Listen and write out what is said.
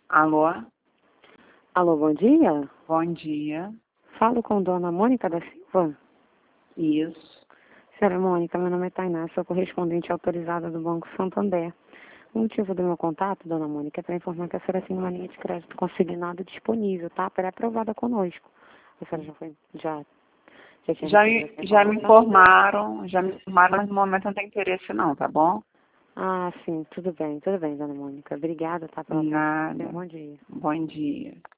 Alô? Alô, bom dia. Bom dia. Falo com Dona Mônica da Silva. Isso. Senhora Mônica, meu nome é Tainá, sou correspondente autorizada do Banco Santander. O motivo do meu contato, Dona Mônica, é para informar que a senhora tem uma linha de crédito consignada disponível, tá? Pré-aprovada conosco. A senhora já tinha recebido essa Já me informação? informaram, mas no momento não tem interesse não, tá bom? Ah, sim, tudo bem, Dona Mônica. Obrigada, tá, pela atenção. Nada. Bom dia. Bom dia.